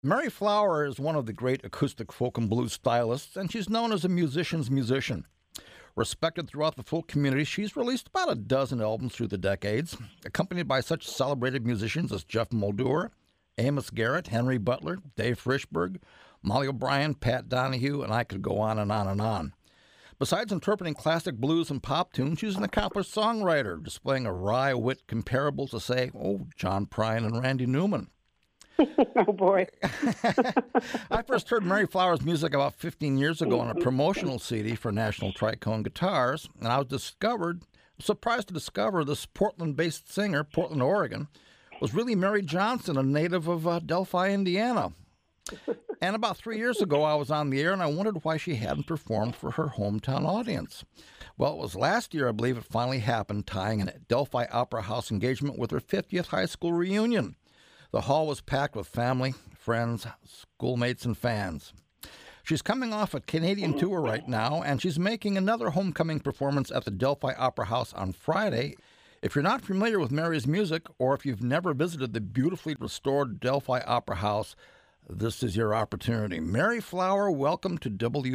Mary Flower is one of the great acoustic folk and blues stylists, and she's known as a musician's musician. Respected throughout the folk community, she's released about a dozen albums through the decades, accompanied by such celebrated musicians as Jeff Muldour, Amos Garrett, Henry Butler, Dave Frischberg, Molly O'Brien, Pat Donahue, and I could go on and on and on. Besides interpreting classic blues and pop tunes, she's an accomplished songwriter, displaying a wry wit comparable to, say, John Prine and Randy Newman. Oh, boy. I first heard Mary Flower's music about 15 years ago on a promotional CD for National Tricone Guitars, and I was surprised to discover this Portland-based singer, Portland, Oregon, was really Mary Johnson, a native of Delphi, Indiana. And about 3 years ago, I was on the air, and I wondered why she hadn't performed for her hometown audience. Well, it was last year, I believe, it finally happened, tying a Delphi Opera House engagement with her 50th high school reunion. The hall was packed with family, friends, schoolmates, and fans. She's coming off a Canadian tour right now, and she's making another homecoming performance at the Delphi Opera House on Friday. If you're not familiar with Mary's music, or if you've never visited the beautifully restored Delphi Opera House, this is your opportunity. Mary Flower, welcome to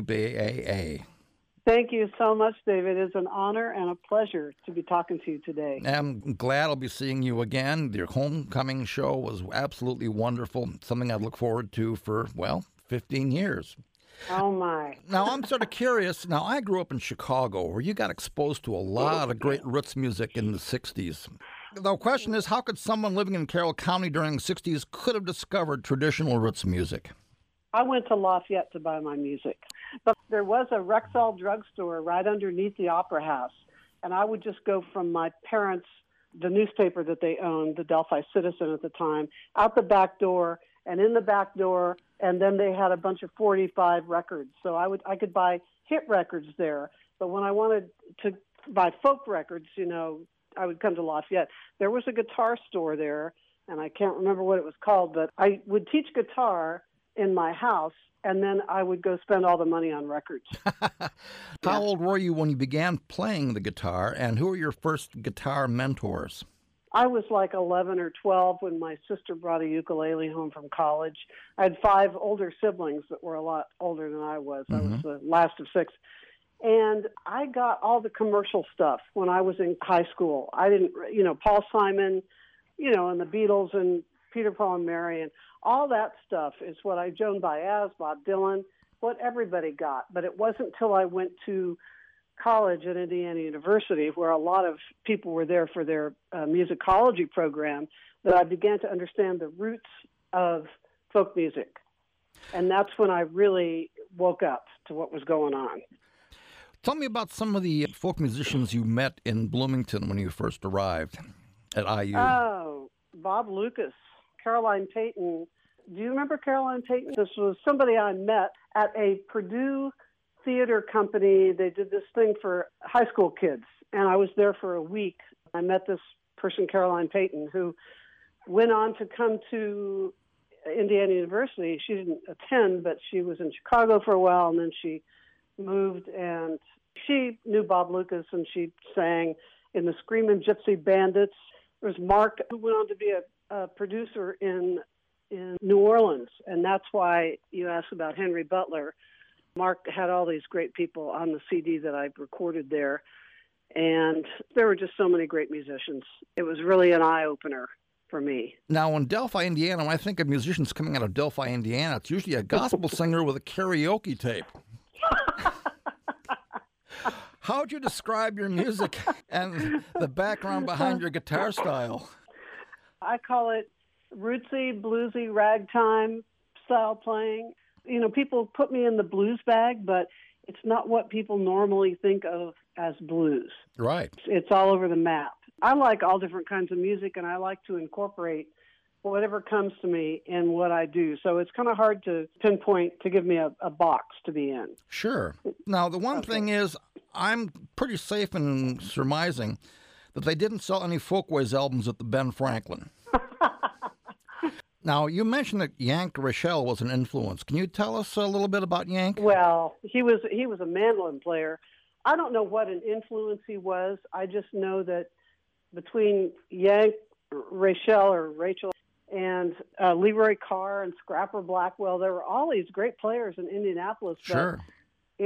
WBAA. Thank you so much, David. It's an honor and a pleasure to be talking to you today. I'm glad I'll be seeing you again. Your homecoming show was absolutely wonderful, something I look forward to for, 15 years. Oh, my. Now, I'm sort of curious. Now, I grew up in Chicago, where you got exposed to a lot of great roots music in the 60s. The question is, how could someone living in Carroll County during the 60s could have discovered traditional roots music? I went to Lafayette to buy my music. But there was a Rexall drugstore right underneath the Opera House, and I would just go from my parents, the newspaper that they owned, the Delphi Citizen at the time, out the back door and in the back door, and then they had a bunch of 45 records. So I could buy hit records there. But when I wanted to buy folk records, I would come to Lafayette. There was a guitar store there, and I can't remember what it was called, but I would teach guitar in my house, and then I would go spend all the money on records. How old were you when you began playing the guitar, and who were your first guitar mentors? I was like 11 or 12 when my sister brought a ukulele home from college. I had 5 older siblings that were a lot older than I was. I was the last of 6. And I got all the commercial stuff when I was in high school. I didn't, Paul Simon, and the Beatles and Peter, Paul, and Mary, and all that stuff is what Joan Baez, Bob Dylan, what everybody got. But it wasn't until I went to college at Indiana University, where a lot of people were there for their musicology program, that I began to understand the roots of folk music. And that's when I really woke up to what was going on. Tell me about some of the folk musicians you met in Bloomington when you first arrived at IU. Oh, Bob Lucas, Caroline Payton. Do you remember Caroline Payton? This was somebody I met at a Purdue theater company. They did this thing for high school kids, and I was there for a week. I met this person, Caroline Payton, who went on to come to Indiana University. She didn't attend, but she was in Chicago for a while, and then she moved, and she knew Bob Lucas, and she sang in the Screamin' Gypsy Bandits. There was Mark, who went on to be a producer in New Orleans, and that's why you asked about Henry Butler. Mark had all these great people on the CD that I recorded there, and there were just so many great musicians. It was really an eye-opener for me. Now, in Delphi, Indiana, when I think of musicians coming out of Delphi, Indiana, it's usually a gospel singer with a karaoke tape. How would you describe your music and the background behind your guitar style? I call it rootsy, bluesy, ragtime style playing. People put me in the blues bag, but it's not what people normally think of as blues. Right. It's all over the map. I like all different kinds of music, and I like to incorporate whatever comes to me in what I do. So it's kind of hard to pinpoint, to give me a box to be in. Sure. Now, the one thing is, I'm pretty safe in surmising that they didn't sell any Folkways albums at the Ben Franklin. Now, you mentioned that Yank Rochelle was an influence. Can you tell us a little bit about Yank? Well, he was a mandolin player. I don't know what an influence he was. I just know that between Yank, Rochelle or Rachel, and Leroy Carr and Scrapper Blackwell. There were all these great players in Indianapolis. Sure. But,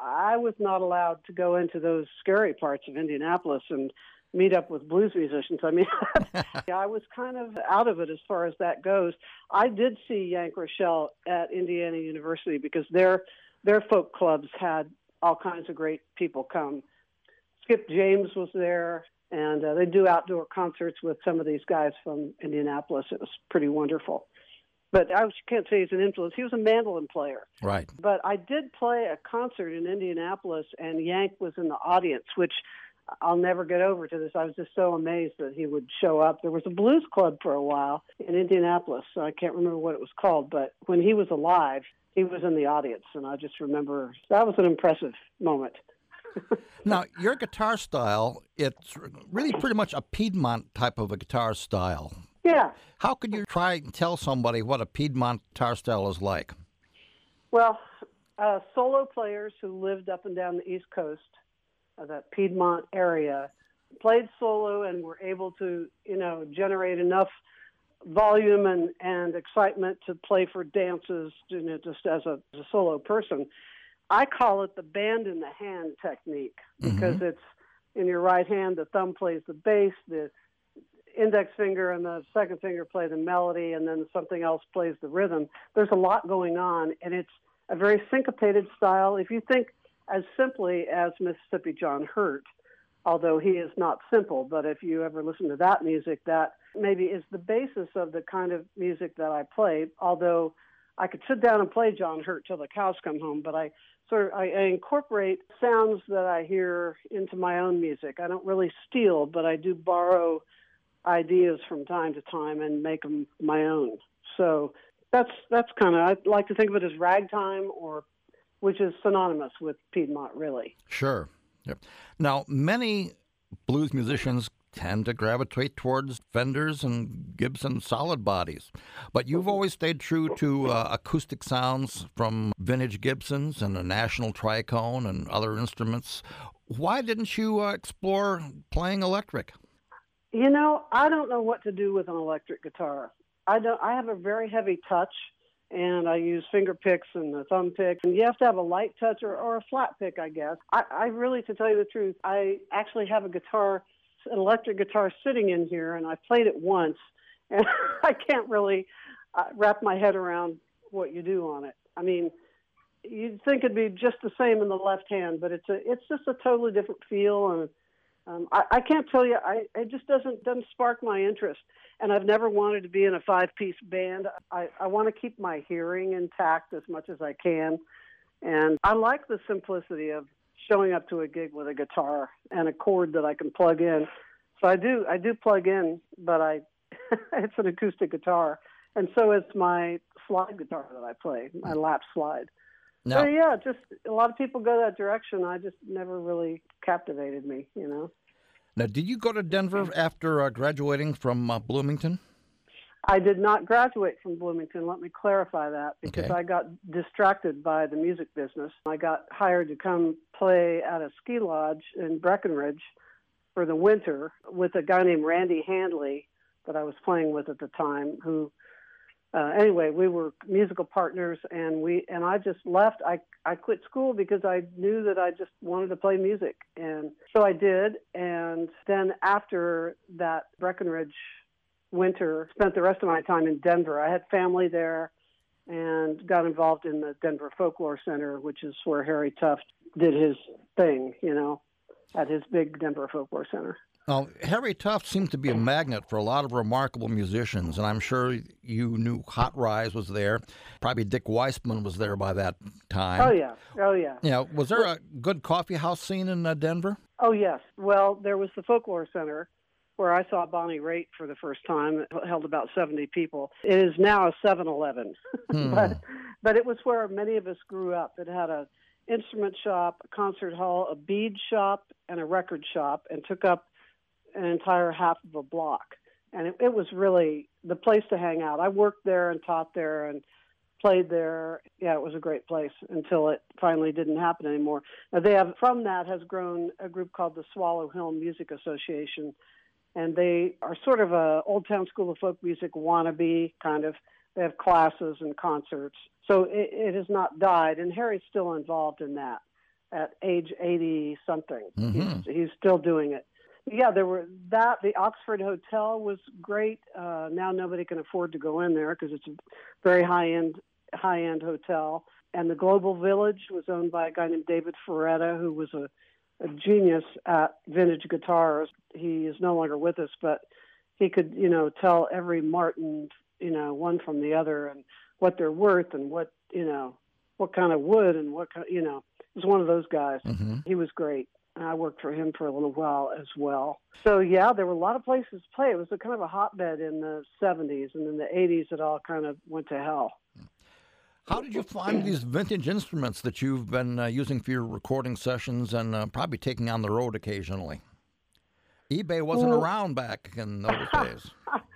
I was not allowed to go into those scary parts of Indianapolis and meet up with blues musicians. I mean, I was kind of out of it as far as that goes. I did see Yank Rochelle at Indiana University because their folk clubs had all kinds of great people come. Skip James was there, and they do outdoor concerts with some of these guys from Indianapolis. It was pretty wonderful. But I can't say he's an influence. He was a mandolin player. Right. But I did play a concert in Indianapolis, and Yank was in the audience, which I'll never get over to this. I was just so amazed that he would show up. There was a blues club for a while in Indianapolis, so I can't remember what it was called. But when he was alive, he was in the audience, and I just remember that was an impressive moment. Now, your guitar style, it's really pretty much a Piedmont type of a guitar style. Yeah. How could you try and tell somebody what a Piedmont guitar style is like? Well, solo players who lived up and down the East Coast, that Piedmont area, played solo and were able to, generate enough volume and excitement to play for dances, just as a solo person. I call it the band in the hand technique because it's in your right hand, the thumb plays the bass, the index finger and the second finger play the melody, and then something else plays the rhythm. There's a lot going on, and it's a very syncopated style. If you think as simply as Mississippi John Hurt, although he is not simple, but if you ever listen to that music, that maybe is the basis of the kind of music that I play, although I could sit down and play John Hurt till the cows come home, but I incorporate sounds that I hear into my own music. I don't really steal, but I do borrow ideas from time to time and make them my own. So that's kind of, I like to think of it as ragtime, which is synonymous with Piedmont, really. Sure. Yep. Now, many blues musicians tend to gravitate towards Fenders and Gibson solid bodies, but you've always stayed true to acoustic sounds from vintage Gibsons and a National Tricone and other instruments. Why didn't you explore playing electric? I don't know what to do with an electric guitar. I have a very heavy touch, and I use finger picks and the thumb pick. And you have to have a light touch or a flat pick, I guess. I really, to tell you the truth, I actually have an electric guitar sitting in here, and I played it once, and I can't really wrap my head around what you do on it. I mean, you'd think it'd be just the same in the left hand, but it's just a totally different feel, and I can't tell you. It just doesn't spark my interest, and I've never wanted to be in a 5-piece band. I want to keep my hearing intact as much as I can, and I like the simplicity of showing up to a gig with a guitar and a cord that I can plug in. So I do plug in, but it's an acoustic guitar, and so is my slide guitar that I play, my lap slide. No. So yeah, just a lot of people go that direction. I just never really captivated me, Now, did you go to Denver after graduating from Bloomington? I did not graduate from Bloomington. Let me clarify that, because Okay. I got distracted by the music business. I got hired to come play at a ski lodge in Breckenridge for the winter with a guy named Randy Handley that I was playing with at the time, who anyway, we were musical partners, and I just left. I quit school because I knew that I just wanted to play music, and so I did. And then after that Breckenridge winter, spent the rest of my time in Denver. I had family there and got involved in the Denver Folklore Center, which is where Harry Tuft did his thing, at his big Denver Folklore Center. Now, Harry Tuft seemed to be a magnet for a lot of remarkable musicians, and I'm sure you knew Hot Rise was there. Probably Dick Weissman was there by that time. Oh, yeah. Was there a good coffee house scene in Denver? Oh, yes. Well, there was the Folklore Center, where I saw Bonnie Raitt for the first time. It held about 70 people. It is now a 7-Eleven, but it was where many of us grew up. It had an instrument shop, a concert hall, a bead shop, and a record shop, and took up an entire half of a block. And it was really the place to hang out. I worked there and taught there and played there. Yeah, it was a great place until it finally didn't happen anymore. Now from that has grown a group called the Swallow Hill Music Association, and they are sort of a Old Town School of Folk Music wannabe kind of. They have classes and concerts. So it has not died, and Harry's still involved in that at age 80-something. Mm-hmm. He's still doing it. Yeah, there were that. The Oxford Hotel was great. Now nobody can afford to go in there because it's a very high-end hotel. And the Global Village was owned by a guy named David Ferretta, who was a genius at vintage guitars. He is no longer with us, but he could, tell every Martin, one from the other and what they're worth and what kind of wood and what kind, he was one of those guys. Mm-hmm. He was great. And I worked for him for a little while as well. So, yeah, there were a lot of places to play. It was a kind of a hotbed in the 70s, and in the 80s it all kind of went to hell. How did you find these vintage instruments that you've been using for your recording sessions and probably taking on the road occasionally? eBay wasn't around back in those days.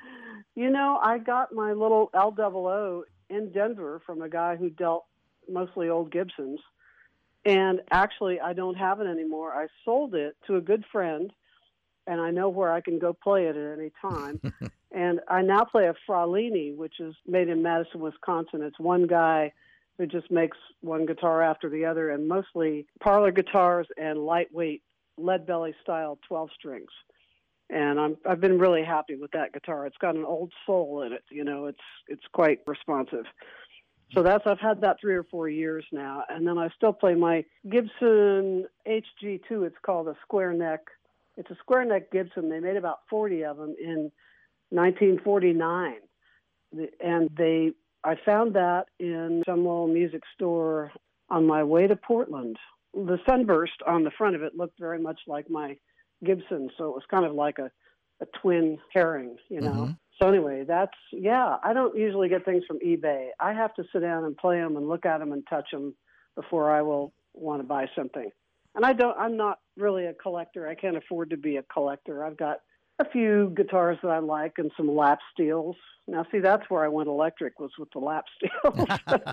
I got my little L00 in Denver from a guy who dealt mostly old Gibsons. And actually, I don't have it anymore. I sold it to a good friend, and I know where I can go play it at any time. And I now play a Fralini, which is made in Madison, Wisconsin. It's one guy who just makes one guitar after the other, and mostly parlor guitars and lightweight lead belly style 12 strings. And I've been really happy with that guitar. It's got an old soul in it. It's quite responsive. So I've had that 3 or 4 years now. And then I still play my Gibson HG2. It's called a square neck. It's a square neck Gibson. They made about 40 of them in 1949. And I found that in some little music store on my way to Portland. The sunburst on the front of it looked very much like my Gibson. So it was kind of like a twin pairing, Mm-hmm. So anyway, I don't usually get things from eBay. I have to sit down and play them and look at them and touch them before I will want to buy something. And I'm not really a collector. I can't afford to be a collector. I've got a few guitars that I like and some lap steels. Now, see, that's where I went electric, was with the lap steels.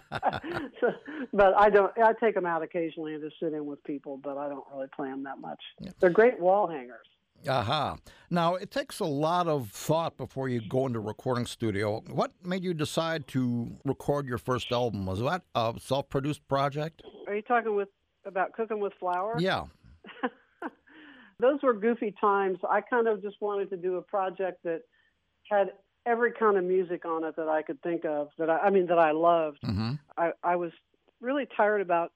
But I take them out occasionally and just sit in with people, but I don't really play them that much. Yeah. They're great wall hangers. Aha. Now, it takes a lot of thought before you go into a recording studio. What made you decide to record your first album? Was that a self-produced project? Are you talking about Cooking with Flour? Yeah. Those were goofy times. I kind of just wanted to do a project that had every kind of music on it that I could think of, that I loved. Mm-hmm. I was really tired about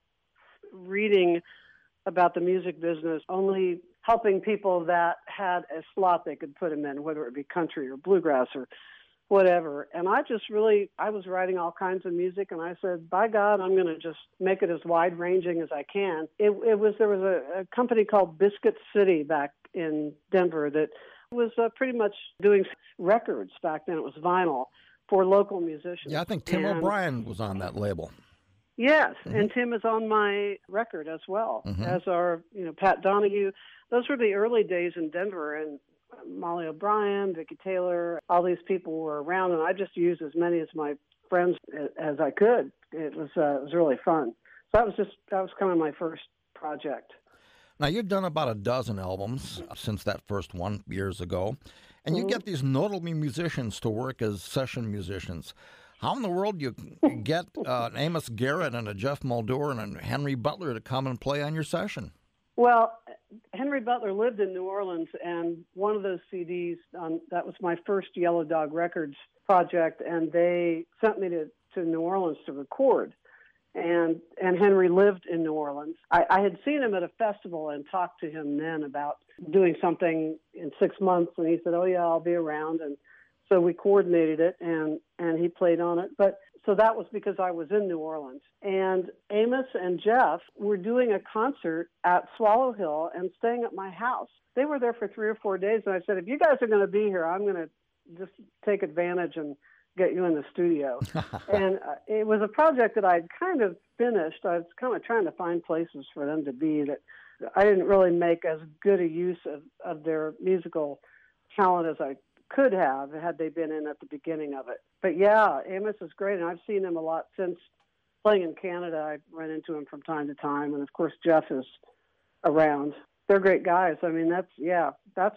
reading about the music business, only helping people that had a slot they could put them in, whether it be country or bluegrass or whatever. And I was writing all kinds of music, and I said, by God, I'm going to just make it as wide-ranging as I can. There was a company called Biscuit City back in Denver that was pretty much doing records back then. It was vinyl for local musicians. Yeah, I think Tim O'Brien was on that label. Yes, Mm-hmm. and Tim is on my record as well, mm-hmm. as are Pat Donahue. Those were the early days in Denver, and Molly O'Brien, Vicki Taylor, all these people were around, and I just used as many of my friends as I could. It was really fun. So that was kind of my first project. Now, you've done about a dozen albums since that first one years ago, and you Mm-hmm. get these notable musicians to work as session musicians. How in the world do you get an Amos Garrett and a Jeff Muldoon and a Henry Butler to come and play on your session? Well, Henry Butler lived in New Orleans, and one of those CDs, that was my first Yellow Dog Records project, and they sent me to New Orleans to record. And Henry lived in New Orleans. I had seen him at a festival and talked to him then about doing something in 6 months, and he said, oh, yeah, I'll be around. And so we coordinated it, and he played on it. But so that was because I was in New Orleans. And Amos and Jeff were doing a concert at Swallow Hill and staying at my house. They were there for 3 or 4 days, and I said, if you guys are going to be here, I'm going to just take advantage and get you in the studio. And it was a project that I'd kind of finished. I was kind of trying to find places for them to be that I didn't really make as good a use of their musical talent as I could have had they been in at the beginning of it. But yeah, Amos is great, and I've seen him a lot since playing in Canada. I run into him from time to time, and of course Jeff is around. They're great guys. I mean, that's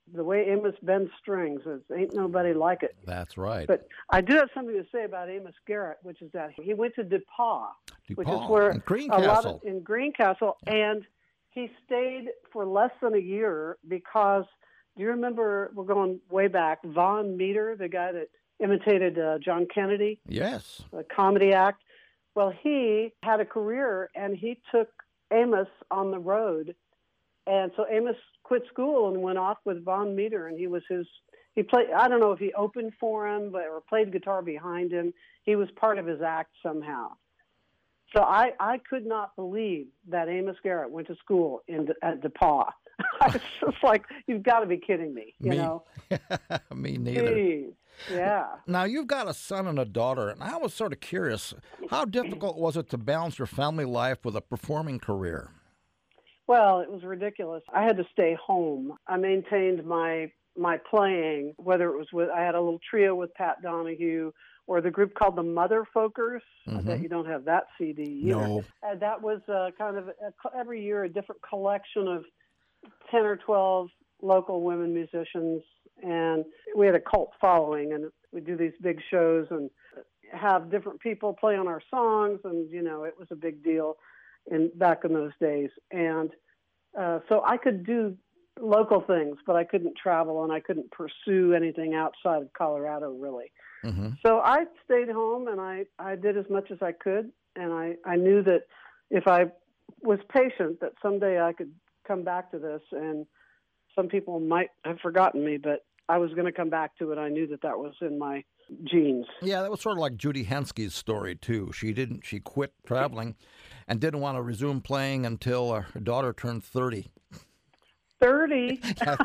The way Amos bends strings, ain't nobody like it. That's right. But I do have something to say about Amos Garrett, which is that he went to DePauw, which is where in Greencastle. in Greencastle, and he stayed for less than a year because, do you remember, we're going way back, Von Meter, the guy that imitated John Kennedy? Yes. The comedy act. Well, he had a career, and he took Amos on the road. And so Amos quit school and went off with Von Meter, and he played, I don't know if he opened for him or played guitar behind him. He was part of his act somehow. So I could not believe that Amos Garrett went to school at DePauw. I was just like, you've got to be kidding me, you know? Me neither. Jeez. Yeah. Now, you've got a son and a daughter, and I was sort of curious, how difficult was it to balance your family life with a performing career? Well, it was ridiculous. I had to stay home. I maintained my playing, whether it was I had a little trio with Pat Donahue or the group called the Motherfolkers. I bet you don't have that CD either. No. And that was kind of every year a different collection of 10 or 12 local women musicians. And we had a cult following, and we'd do these big shows and have different people play on our songs. And, you know, it was a big deal back in those days. And so I could do local things, but I couldn't travel and I couldn't pursue anything outside of Colorado, really. Mm-hmm. So I stayed home and I did as much as I could. And I knew that if I was patient, that someday I could come back to this. And some people might have forgotten me, but I was going to come back to it. I knew that was in my genes. Yeah, that was sort of like Judy Henske's story, too. She quit traveling and didn't want to resume playing until her daughter turned 30. 30?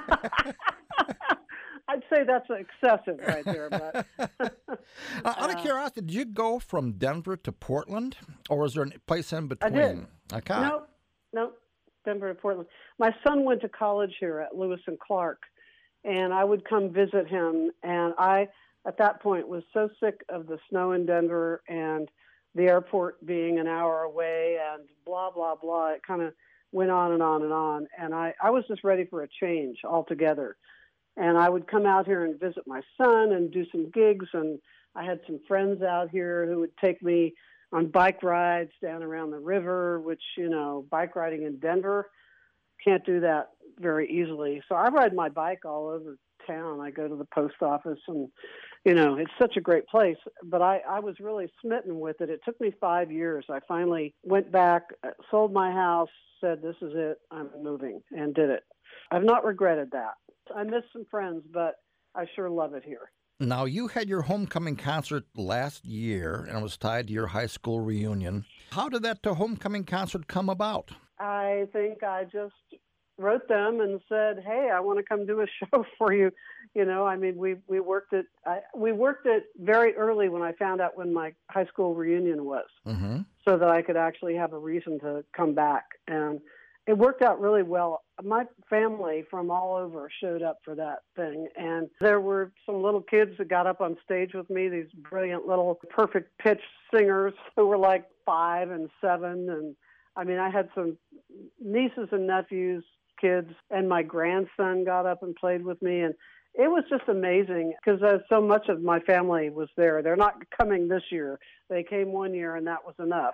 I'd say that's excessive right there. But out of curiosity, did you go from Denver to Portland, or was there a place in between? I did. Okay. No, Denver to Portland. My son went to college here at Lewis and Clark, and I would come visit him. And I, at that point, was so sick of the snow in Denver and the airport being an hour away and blah, blah, blah. It kind of went on and on and on. And I was just ready for a change altogether. And I would come out here and visit my son and do some gigs. And I had some friends out here who would take me on bike rides down around the river, which, you know, bike riding in Denver, can't do that very easily. So I ride my bike all over town. I go to the post office and, you know, it's such a great place. But I was really smitten with it. It took me 5 years. I finally went back, sold my house, said, this is it, I'm moving, and did it. I've not regretted that. I miss some friends, but I sure love it here. Now, you had your homecoming concert last year, and it was tied to your high school reunion. How did that homecoming concert come about? I think I just wrote them and said, hey, I want to come do a show for you. You know, I mean, we worked it very early when I found out when my high school reunion was, so that I could actually have a reason to come back. And it worked out really well. My family from all over showed up for that thing. And there were some little kids that got up on stage with me, these brilliant little perfect pitch singers who were like 5 and 7. And I mean, I had some nieces and nephews, kids, and my grandson got up and played with me. And it was just amazing because so much of my family was there. They're not coming this year. They came one year, and that was enough.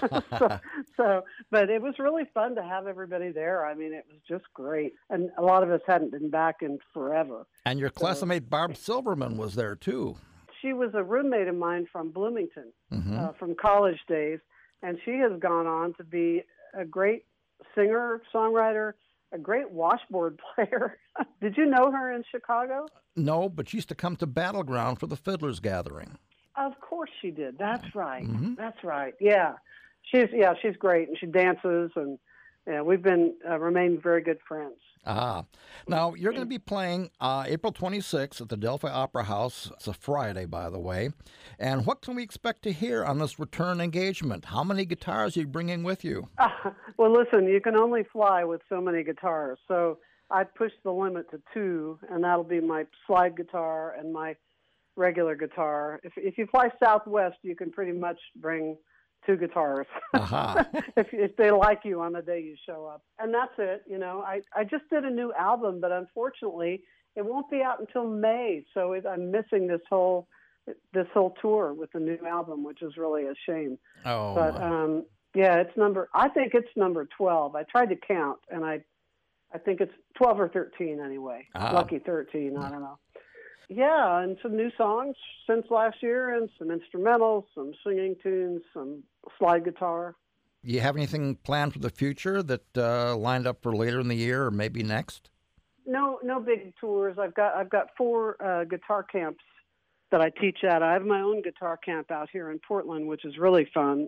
But it was really fun to have everybody there. I mean, it was just great. And a lot of us hadn't been back in forever. And your classmate Barb Silverman was there, too. She was a roommate of mine from Bloomington, from college days. And she has gone on to be a great singer, songwriter, a great washboard player. Did you know her in Chicago? No, but she used to come to Battleground for the Fiddlers Gathering. Of course she did. That's right. That's right. Yeah. She's great, and she dances, and we've been remained very good friends. Now, you're going to be playing April 26th at the Delphi Opera House. It's a Friday, by the way. And what can we expect to hear on this return engagement? How many guitars are you bringing with you? Well, listen, you can only fly with so many guitars. So I pushed the limit to 2, and that'll be my slide guitar and my regular guitar. If you fly Southwest, you can pretty much bring 2 guitars if they like you on the day you show up. And that's it. You know, I just did a new album, but unfortunately it won't be out until May. So I'm missing this whole tour with the new album, which is really a shame. Oh, but yeah, I think it's number 12. I tried to count, and I think it's 12 or 13 anyway. Lucky 13, I don't know. Yeah, and some new songs since last year, and some instrumentals, some singing tunes, some slide guitar. Do you have anything planned for the future that lined up for later in the year or maybe next? No big tours. I've got 4 guitar camps that I teach at. I have my own guitar camp out here in Portland, which is really fun,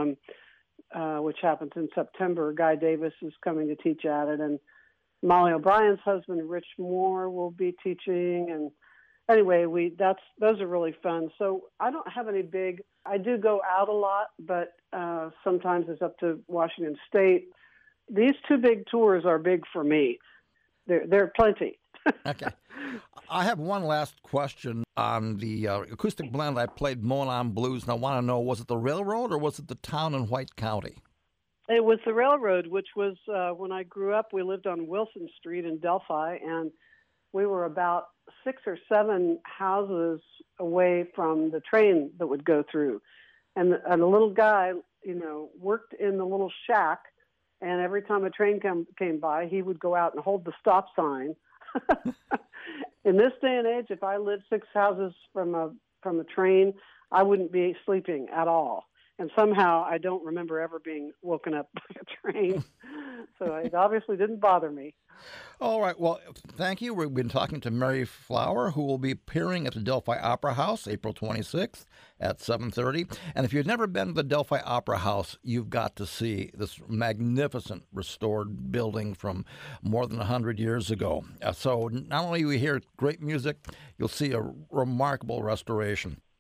which happens in September. Guy Davis is coming to teach at it, and Molly O'Brien's husband, Rich Moore, will be teaching. And anyway, those are really fun. So I don't have any big. I do go out a lot, but sometimes it's up to Washington State. These 2 big tours are big for me. They're plenty. Okay. I have one last question on the acoustic blend. I played Monon Blues, and I want to know, was it the Railroad or was it the town in White County? It was the Railroad, which was when I grew up, we lived on Wilson Street in Delphi, and we were about 6 or 7 houses away from the train that would go through. And a little guy, worked in the little shack, and every time a train came by, he would go out and hold the stop sign. In this day and age, if I lived 6 houses from a train, I wouldn't be sleeping at all. And somehow I don't remember ever being woken up by a train. So it obviously didn't bother me. All right. Well, thank you. We've been talking to Mary Flower, who will be appearing at the Delphi Opera House April 26th at 7:30. And if you've never been to the Delphi Opera House, you've got to see this magnificent restored building from more than 100 years ago. So not only will you hear great music, you'll see a remarkable restoration.